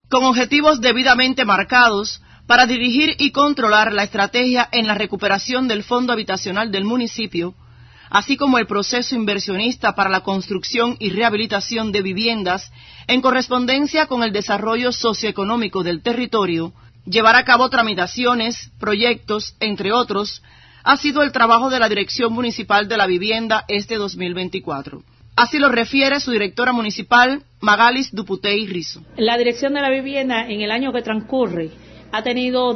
con objetivos debidamente marcados para dirigir y controlar la estrategia en la recuperación del fondo habitacional del municipio, así como el proceso inversionista para la construcción y rehabilitación de viviendas en correspondencia con el desarrollo socioeconómico del territorio, llevar a cabo tramitaciones, proyectos, entre otros, ha sido el trabajo de la Dirección Municipal de la Vivienda este 2024. Así lo refiere su directora municipal, Magalis Duputey Rizo. La Dirección de la Vivienda en el año que transcurre han tenido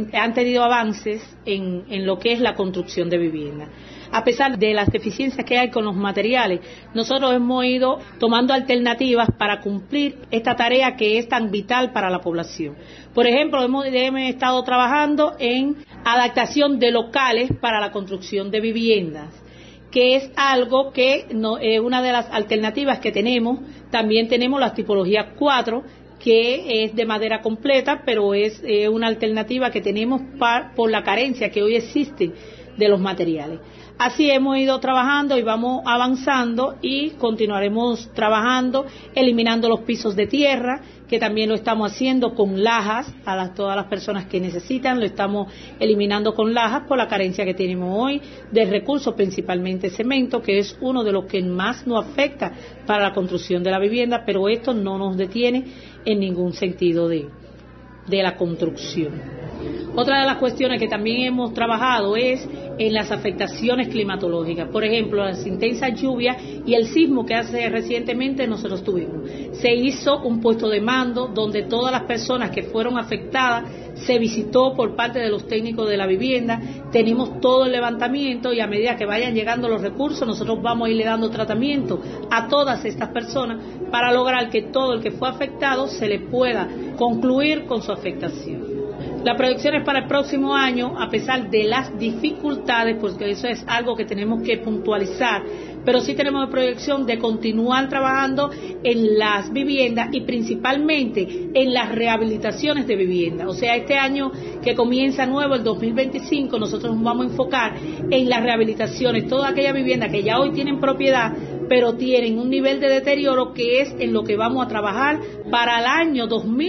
avances en lo que es la construcción de vivienda. A pesar de las deficiencias que hay con los materiales, nosotros hemos ido tomando alternativas para cumplir esta tarea que es tan vital para la población. Por ejemplo, hemos estado trabajando en adaptación de locales para la construcción de viviendas, que es algo que es una de las alternativas que tenemos. También tenemos la tipología 4, que es de madera completa, pero es una alternativa que tenemos por la carencia que hoy existe de los materiales. Así hemos ido trabajando y vamos avanzando y continuaremos trabajando, eliminando los pisos de tierra, que también lo estamos haciendo con lajas, todas las personas que necesitan, lo estamos eliminando con lajas por la carencia que tenemos hoy de recursos, principalmente cemento, que es uno de los que más nos afecta para la construcción de la vivienda, pero esto no nos detiene en ningún sentido de la construcción. Otra de las cuestiones que también hemos trabajado es en las afectaciones climatológicas. Por ejemplo, las intensas lluvias y el sismo que hace recientemente nosotros tuvimos. Se hizo un puesto de mando donde todas las personas que fueron afectadas se visitó por parte de los técnicos de la vivienda. Tenemos todo el levantamiento y a medida que vayan llegando los recursos nosotros vamos a irle dando tratamiento a todas estas personas para lograr que todo el que fue afectado se le pueda concluir con su afectación. Las proyecciones para el próximo año, a pesar de las dificultades, porque eso es algo que tenemos que puntualizar, pero sí tenemos proyección de continuar trabajando en las viviendas y principalmente en las rehabilitaciones de viviendas. O sea, este año que comienza nuevo, el 2025, nosotros nos vamos a enfocar en las rehabilitaciones, todas aquellas viviendas que ya hoy tienen propiedad, pero tienen un nivel de deterioro que es en lo que vamos a trabajar para el año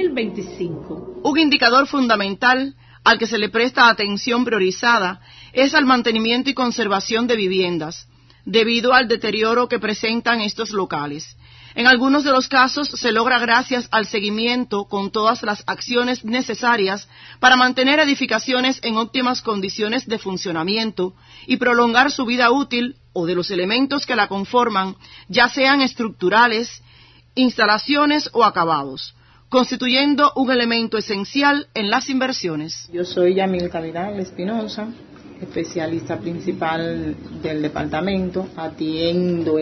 2025. Un indicador fundamental al que se le presta atención priorizada es al mantenimiento y conservación de viviendas, debido al deterioro que presentan estos locales. En algunos de los casos se logra gracias al seguimiento con todas las acciones necesarias para mantener edificaciones en óptimas condiciones de funcionamiento y prolongar su vida útil o de los elementos que la conforman, ya sean estructurales, instalaciones o acabados, constituyendo un elemento esencial en las inversiones. Yo soy Yamilka Vidal Espinosa, especialista principal del departamento, atiendo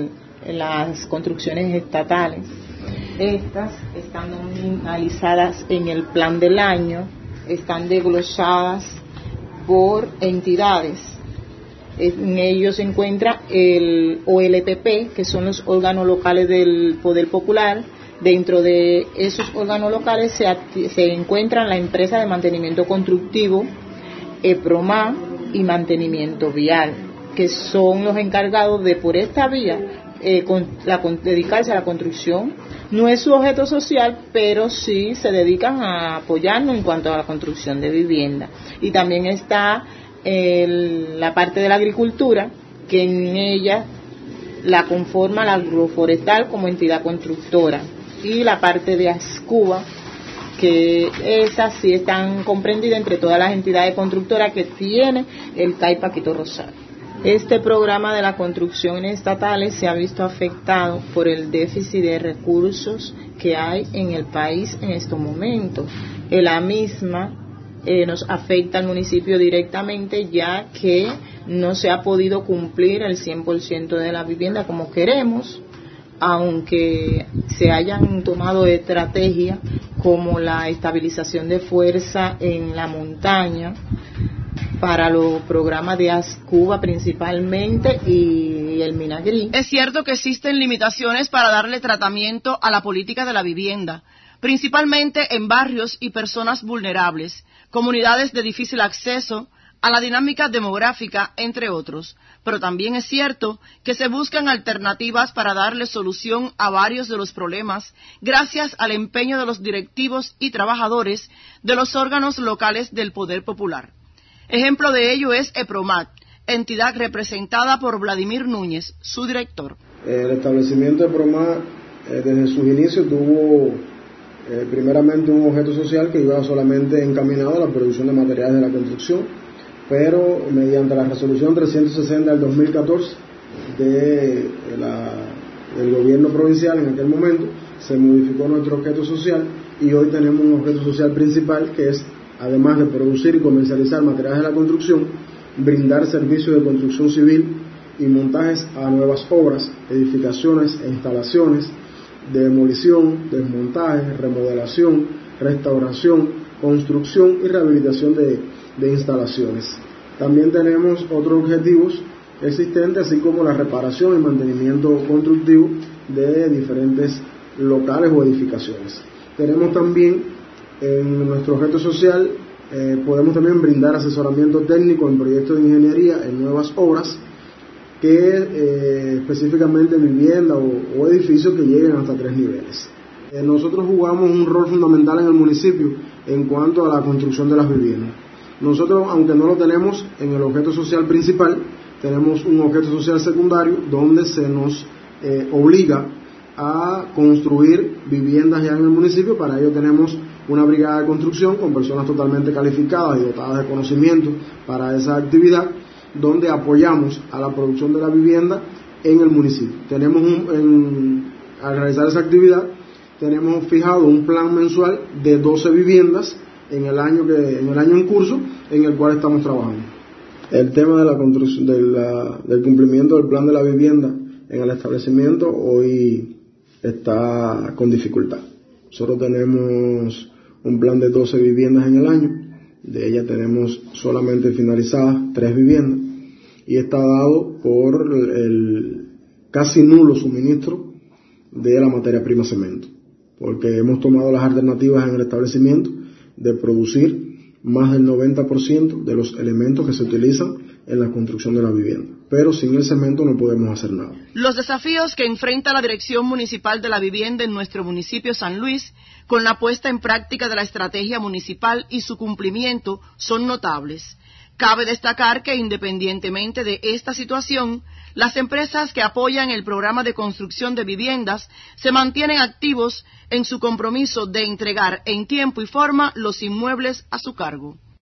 las construcciones estatales. Estas están nominalizadas en el plan del año, están desglosadas por entidades. En ellos se encuentra el OLPP, que son los órganos locales del Poder Popular. Dentro de esos órganos locales se encuentran la empresa de mantenimiento constructivo, EPROMA y mantenimiento vial, que son los encargados de, por esta vía, dedicarse a la construcción. No es su objeto social, pero sí se dedican a apoyarnos en cuanto a la construcción de vivienda. Y también está la parte de la agricultura, que en ella la conforma la agroforestal como entidad constructora, y la parte de ASCUBA, que esas sí están comprendidas entre todas las entidades constructoras que tiene el CAI Paquito Rosario. Este programa de las construcciones estatales se ha visto afectado por el déficit de recursos que hay en el país en estos momentos. La misma nos afecta al municipio directamente, ya que no se ha podido cumplir el 100% de la vivienda como queremos, aunque se hayan tomado estrategias como la estabilización de fuerza en la montaña para los programas de ASCUBA principalmente y el Minagri. Es cierto que existen limitaciones para darle tratamiento a la política de la vivienda, principalmente en barrios y personas vulnerables, comunidades de difícil acceso, a la dinámica demográfica, entre otros. Pero también es cierto que se buscan alternativas para darle solución a varios de los problemas gracias al empeño de los directivos y trabajadores de los órganos locales del Poder Popular. Ejemplo de ello es EPROMAT, entidad representada por Vladimir Núñez, su director. El establecimiento de EPROMAT desde sus inicios tuvo primeramente un objeto social que iba solamente encaminado a la producción de materiales de la construcción, pero mediante la resolución 360 del 2014 del gobierno provincial en aquel momento se modificó nuestro objeto social y hoy tenemos un objeto social principal que es, además de producir y comercializar materiales de la construcción, brindar servicios de construcción civil y montajes a nuevas obras, edificaciones e instalaciones, de demolición, desmontaje, remodelación, restauración, construcción y rehabilitación de instalaciones. También tenemos otros objetivos existentes, así como la reparación y mantenimiento constructivo de diferentes locales o edificaciones. Tenemos también en nuestro objeto social, podemos también brindar asesoramiento técnico en proyectos de ingeniería en nuevas obras, que específicamente vivienda o edificios que lleguen hasta 3 niveles. Nosotros jugamos un rol fundamental en el municipio en cuanto a la construcción de las viviendas. Nosotros, aunque no lo tenemos en el objeto social principal, tenemos un objeto social secundario donde se nos obliga a construir viviendas ya en el municipio. Para ello tenemos una brigada de construcción con personas totalmente calificadas y dotadas de conocimiento para esa actividad, donde apoyamos a la producción de la vivienda en el municipio. Al realizar esa actividad, tenemos fijado un plan mensual de 12 viviendas en el año en curso, en el cual estamos trabajando. El tema de la construcción, del cumplimiento del plan de la vivienda en el establecimiento hoy está con dificultad. Nosotros tenemos un plan de 12 viviendas en el año, de ellas tenemos solamente finalizadas 3 viviendas y está dado por el casi nulo suministro de la materia prima cemento, porque hemos tomado las alternativas en el establecimiento de producir más del 90% de los elementos que se utilizan en la construcción de la vivienda, pero sin el cemento no podemos hacer nada. Los desafíos que enfrenta la Dirección Municipal de la Vivienda en nuestro municipio San Luis, con la puesta en práctica de la estrategia municipal y su cumplimiento, son notables. Cabe destacar que, independientemente de esta situación, las empresas que apoyan el programa de construcción de viviendas se mantienen activos en su compromiso de entregar en tiempo y forma los inmuebles a su cargo.